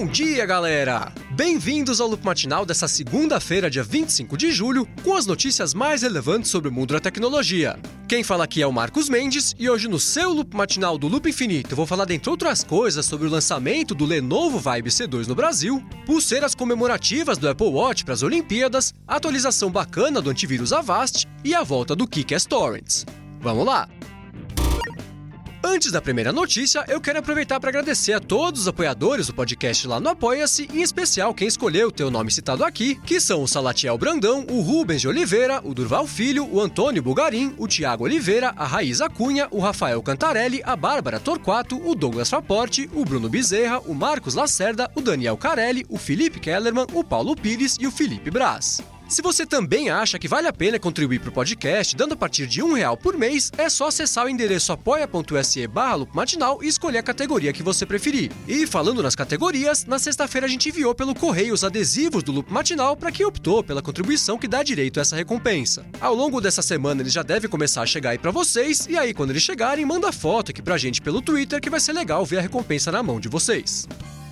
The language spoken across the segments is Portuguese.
dia, galera! Bem-vindos ao Loop Matinal dessa segunda-feira, dia 25 de julho, com as notícias mais relevantes sobre o mundo da tecnologia. Quem fala aqui é o Marcos Mendes, e hoje no seu Loop Matinal do Loop Infinito eu vou falar, dentre outras coisas, sobre o lançamento do Lenovo Vibe C2 no Brasil, pulseiras comemorativas do Apple Watch para as Olimpíadas, atualização bacana do antivírus Avast e a volta do KeeCast Torrents. Vamos lá! Antes da primeira notícia, eu quero aproveitar para agradecer a todos os apoiadores do podcast lá no Apoia-se, em especial quem escolheu ter o nome citado aqui, que são o Salatiel Brandão, o Rubens de Oliveira, o Durval Filho, o Antônio Bugarim, o Thiago Oliveira, a Raíza Cunha, o Rafael Cantarelli, a Bárbara Torquato, o Douglas Raporte, o Bruno Bezerra, o Marcos Lacerda, o Daniel Carelli, o Felipe Kellerman, o Paulo Pires e o Felipe Braz. Se você também acha que vale a pena contribuir para o podcast, dando a partir de R$1 por mês, é só acessar o endereço apoia.se/loopmatinal e escolher a categoria que você preferir. E falando nas categorias, na sexta-feira a gente enviou pelo correio os adesivos do Loop Matinal para quem optou pela contribuição que dá direito a essa recompensa. Ao longo dessa semana eles já devem começar a chegar aí para vocês, e aí quando eles chegarem, manda foto aqui pra gente pelo Twitter que vai ser legal ver a recompensa na mão de vocês.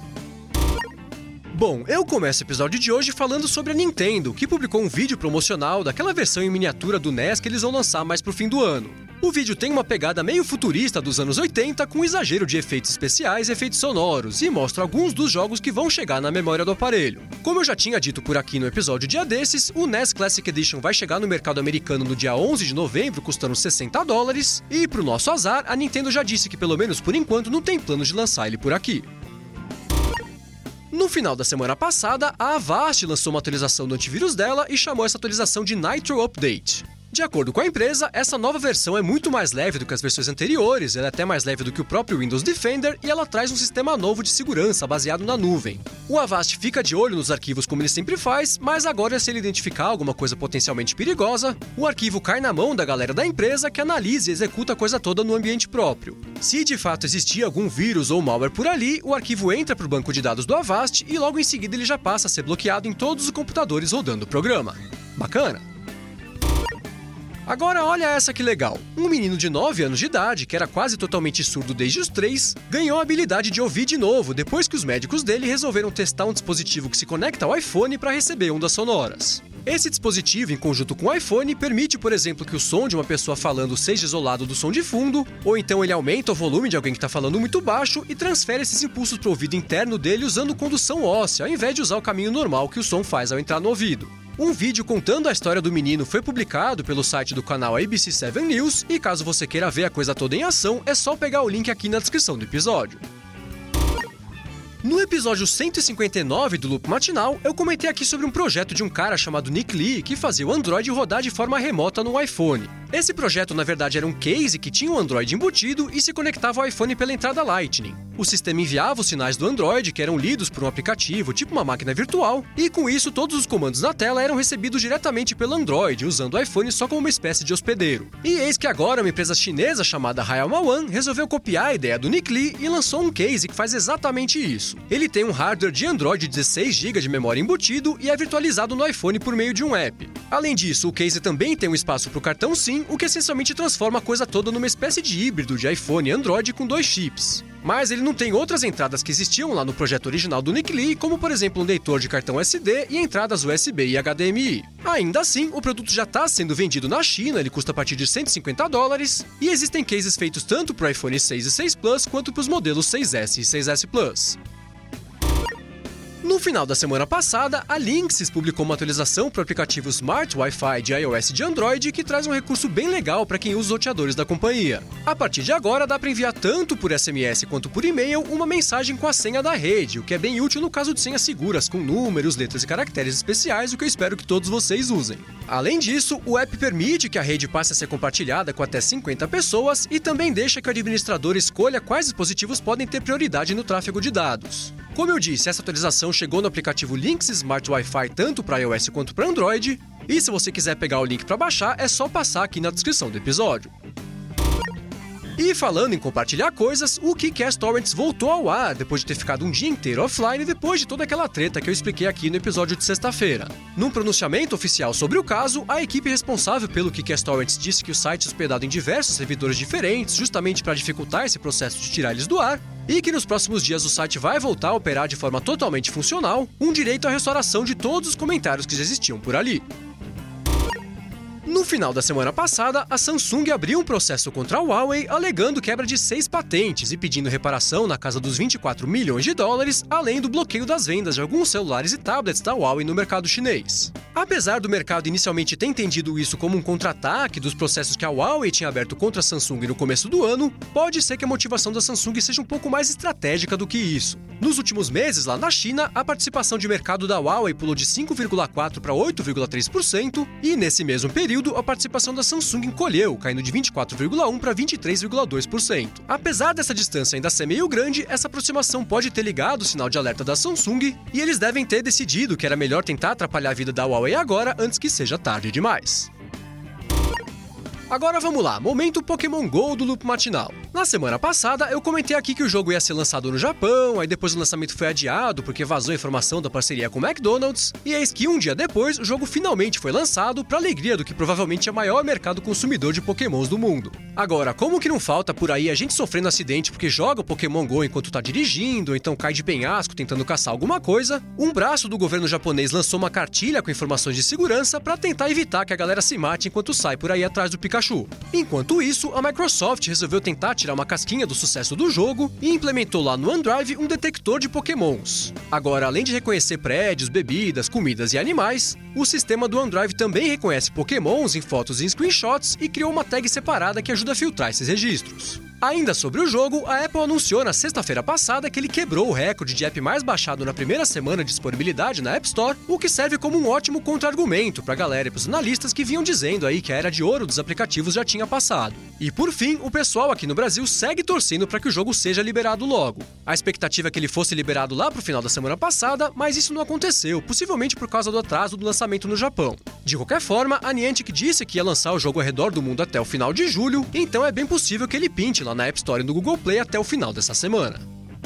Bom, eu começo o episódio de hoje falando sobre a Nintendo, que publicou um vídeo promocional daquela versão em miniatura do NES que eles vão lançar mais pro fim do ano. O vídeo tem uma pegada meio futurista dos anos 80, com exagero de efeitos especiais e efeitos sonoros, e mostra alguns dos jogos que vão chegar na memória do aparelho. Como eu já tinha dito por aqui no episódio dia desses, o NES Classic Edition vai chegar no mercado americano no dia 11 de novembro, custando $60, e pro nosso azar, a Nintendo já disse que pelo menos por enquanto não tem planos de lançar ele por aqui. No final da semana passada, a Avast lançou uma atualização do antivírus dela e chamou essa atualização de Nitro Update. De acordo com a empresa, essa nova versão é muito mais leve do que as versões anteriores, ela é até mais leve do que o próprio Windows Defender e ela traz um sistema novo de segurança baseado na nuvem. O Avast fica de olho nos arquivos como ele sempre faz, mas agora se ele identificar alguma coisa potencialmente perigosa, o arquivo cai na mão da galera da empresa que analisa e executa a coisa toda no ambiente próprio. Se de fato existir algum vírus ou malware por ali, o arquivo entra para o banco de dados do Avast e logo em seguida ele já passa a ser bloqueado em todos os computadores rodando o programa. Bacana? Agora olha essa que legal. Um menino de 9 anos de idade, que era quase totalmente surdo desde os 3, ganhou a habilidade de ouvir de novo depois que os médicos dele resolveram testar um dispositivo que se conecta ao iPhone para receber ondas sonoras. Esse dispositivo, em conjunto com o iPhone, permite, por exemplo, que o som de uma pessoa falando seja isolado do som de fundo, ou então ele aumenta o volume de alguém que está falando muito baixo e transfere esses impulsos para o ouvido interno dele usando condução óssea, ao invés de usar o caminho normal que o som faz ao entrar no ouvido. Um vídeo contando a história do menino foi publicado pelo site do canal ABC7 News, e caso você queira ver a coisa toda em ação, é só pegar o link aqui na descrição do episódio. No episódio 159 do Loop Matinal, eu comentei aqui sobre um projeto de um cara chamado Nick Lee que fazia o Android rodar de forma remota no iPhone. Esse projeto, na verdade, era um case que tinha um Android embutido e se conectava ao iPhone pela entrada Lightning. O sistema enviava os sinais do Android, que eram lidos por um aplicativo, tipo uma máquina virtual, e com isso todos os comandos na tela eram recebidos diretamente pelo Android, usando o iPhone só como uma espécie de hospedeiro. E eis que agora uma empresa chinesa chamada Hayama One resolveu copiar a ideia do Nick Lee e lançou um case que faz exatamente isso. Ele tem um hardware de Android de 16 GB de memória embutido e é virtualizado no iPhone por meio de um app. Além disso, o case também tem um espaço para o cartão SIM, o que essencialmente transforma a coisa toda numa espécie de híbrido de iPhone e Android com 2 chips. Mas ele não tem outras entradas que existiam lá no projeto original do Nick Lee, como por exemplo um leitor de cartão SD e entradas USB e HDMI. Ainda assim, o produto já está sendo vendido na China, ele custa a partir de $150, e existem cases feitos tanto para o iPhone 6 e 6 Plus quanto para os modelos 6S e 6S Plus. No final da semana passada, a Linksys publicou uma atualização para o aplicativo Smart Wi-Fi de iOS e de Android que traz um recurso bem legal para quem usa os roteadores da companhia. A partir de agora, dá para enviar tanto por SMS quanto por e-mail uma mensagem com a senha da rede, o que é bem útil no caso de senhas seguras com números, letras e caracteres especiais, o que eu espero que todos vocês usem. Além disso, o app permite que a rede passe a ser compartilhada com até 50 pessoas e também deixa que o administrador escolha quais dispositivos podem ter prioridade no tráfego de dados. Como eu disse, essa atualização chegou no aplicativo Linksys Smart Wi-Fi tanto para iOS quanto para Android, e se você quiser pegar o link para baixar, é só passar aqui na descrição do episódio. E falando em compartilhar coisas, o KeeCast Torrents voltou ao ar depois de ter ficado um dia inteiro offline depois de toda aquela treta que eu expliquei aqui no episódio de sexta-feira. Num pronunciamento oficial sobre o caso, a equipe responsável pelo KeeCast Torrents disse que o site hospedado em diversos servidores diferentes, justamente para dificultar esse processo de tirar eles do ar, e que nos próximos dias o site vai voltar a operar de forma totalmente funcional, com direito à restauração de todos os comentários que já existiam por ali. No final da semana passada, a Samsung abriu um processo contra a Huawei alegando quebra de 6 patentes e pedindo reparação na casa dos 24 milhões de dólares, além do bloqueio das vendas de alguns celulares e tablets da Huawei no mercado chinês. Apesar do mercado inicialmente ter entendido isso como um contra-ataque dos processos que a Huawei tinha aberto contra a Samsung no começo do ano, pode ser que a motivação da Samsung seja um pouco mais estratégica do que isso. Nos últimos meses, lá na China, a participação de mercado da Huawei pulou de 5,4% para 8,3%, e nesse mesmo período, a participação da Samsung encolheu, caindo de 24,1% para 23,2%. Apesar dessa distância ainda ser meio grande, essa aproximação pode ter ligado o sinal de alerta da Samsung, e eles devem ter decidido que era melhor tentar atrapalhar a vida da Huawei agora antes que seja tarde demais. Agora vamos lá, momento Pokémon GO do Loop Matinal. Na semana passada, eu comentei aqui que o jogo ia ser lançado no Japão, aí depois o lançamento foi adiado porque vazou a informação da parceria com o McDonald's, e eis que um dia depois o jogo finalmente foi lançado, pra alegria do que provavelmente é o maior mercado consumidor de Pokémons do mundo. Agora, como que não falta por aí a gente sofrendo acidente porque joga o Pokémon GO enquanto tá dirigindo, ou então cai de penhasco tentando caçar alguma coisa, um braço do governo japonês lançou uma cartilha com informações de segurança pra tentar evitar que a galera se mate enquanto sai por aí atrás do Pikachu. Enquanto isso, a Microsoft resolveu tentar tirar uma casquinha do sucesso do jogo e implementou lá no OneDrive um detector de Pokémons. Agora, além de reconhecer prédios, bebidas, comidas e animais, o sistema do OneDrive também reconhece Pokémons em fotos e screenshots e criou uma tag separada que ajuda a filtrar esses registros. Ainda sobre o jogo, a Apple anunciou na sexta-feira passada que ele quebrou o recorde de app mais baixado na primeira semana de disponibilidade na App Store, o que serve como um ótimo contra-argumento pra galera e pros analistas que vinham dizendo aí que a era de ouro dos aplicativos já tinha passado. E por fim, o pessoal aqui no Brasil segue torcendo para que o jogo seja liberado logo. A expectativa é que ele fosse liberado lá pro final da semana passada, mas isso não aconteceu, possivelmente por causa do atraso do lançamento no Japão. De qualquer forma, a Niantic disse que ia lançar o jogo ao redor do mundo até o final de julho, então é bem possível que ele pinte lá na App Store e no Google Play até o final dessa semana.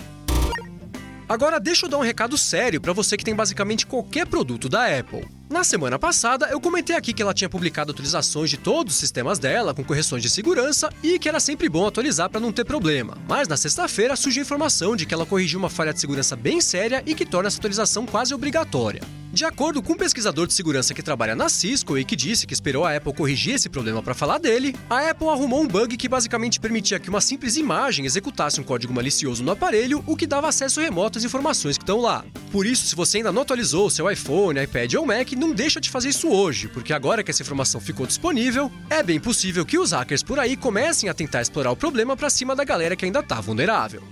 Agora deixa eu dar um recado sério para você que tem basicamente qualquer produto da Apple. Na semana passada, eu comentei aqui que ela tinha publicado atualizações de todos os sistemas dela, com correções de segurança, e que era sempre bom atualizar para não ter problema. Mas na sexta-feira surgiu a informação de que ela corrigiu uma falha de segurança bem séria e que torna essa atualização quase obrigatória. De acordo com um pesquisador de segurança que trabalha na Cisco e que disse que esperou a Apple corrigir esse problema para falar dele, a Apple arrumou um bug que basicamente permitia que uma simples imagem executasse um código malicioso no aparelho, o que dava acesso remoto às informações que estão lá. Por isso, se você ainda não atualizou o seu iPhone, iPad ou Mac, não deixa de fazer isso hoje, porque agora que essa informação ficou disponível, é bem possível que os hackers por aí comecem a tentar explorar o problema para cima da galera que ainda tá vulnerável.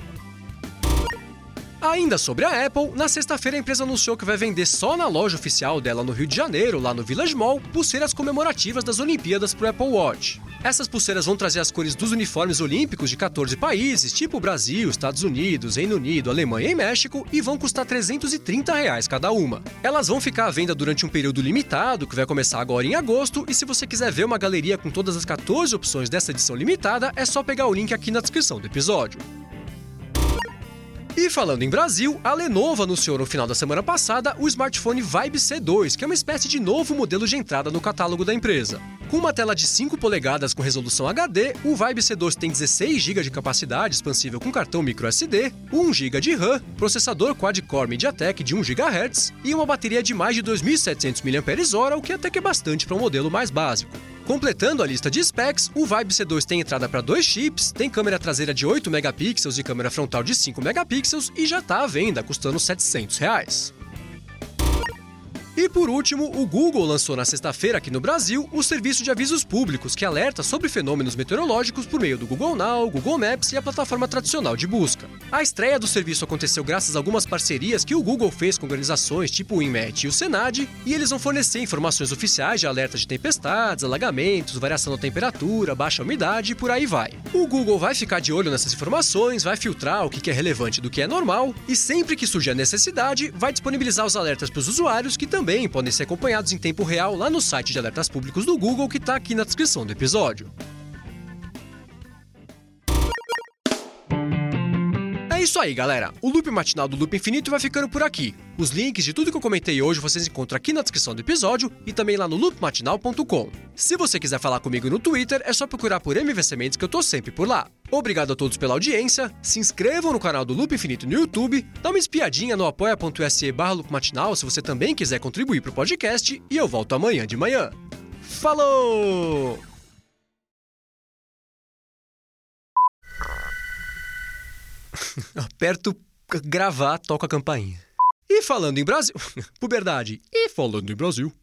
Ainda sobre a Apple, na sexta-feira a empresa anunciou que vai vender só na loja oficial dela no Rio de Janeiro, lá no Village Mall, pulseiras comemorativas das Olimpíadas pro Apple Watch. Essas pulseiras vão trazer as cores dos uniformes olímpicos de 14 países, tipo Brasil, Estados Unidos, Reino Unido, Alemanha e México, e vão custar R$ 330 cada uma. Elas vão ficar à venda durante um período limitado, que vai começar agora em agosto, e se você quiser ver uma galeria com todas as 14 opções dessa edição limitada, é só pegar o link aqui na descrição do episódio. E falando em Brasil, a Lenovo anunciou no final da semana passada o smartphone Vibe C2, que é uma espécie de novo modelo de entrada no catálogo da empresa. Com uma tela de 5 polegadas com resolução HD, o Vibe C2 tem 16 GB de capacidade expansível com cartão microSD, 1 GB de RAM, processador quad-core MediaTek de 1 GHz e uma bateria de mais de 2.700 mAh, o que até que é bastante para um modelo mais básico. Completando a lista de specs, o Vibe C2 tem entrada para 2 chips, tem câmera traseira de 8 megapixels e câmera frontal de 5 megapixels e já está à venda, custando R$ 700. E por último, o Google lançou na sexta-feira aqui no Brasil o serviço de avisos públicos que alerta sobre fenômenos meteorológicos por meio do Google Now, Google Maps e a plataforma tradicional de busca. A estreia do serviço aconteceu graças a algumas parcerias que o Google fez com organizações tipo o INMET e o Senad, e eles vão fornecer informações oficiais de alertas de tempestades, alagamentos, variação da temperatura, baixa umidade e por aí vai. O Google vai ficar de olho nessas informações, vai filtrar o que é relevante do que é normal, e sempre que surgir a necessidade, vai disponibilizar os alertas para os usuários que também podem ser acompanhados em tempo real lá no site de alertas públicos do Google que está aqui na descrição do episódio. É isso isso aí, galera. O Loop Matinal do Loop Infinito vai ficando por aqui. Os links de tudo que eu comentei hoje vocês encontram aqui na descrição do episódio e também lá no loopmatinal.com. Se você quiser falar comigo no Twitter, é só procurar por MVC Mendes que eu tô sempre por lá. Obrigado a todos pela audiência, se inscrevam no canal do Loop Infinito no YouTube, dá uma espiadinha no apoia.se/loopmatinal se você também quiser contribuir pro podcast e eu volto amanhã de manhã. Falou! Aperto gravar, toca a campainha. E falando em Brasil... Puberdade. E falando em Brasil...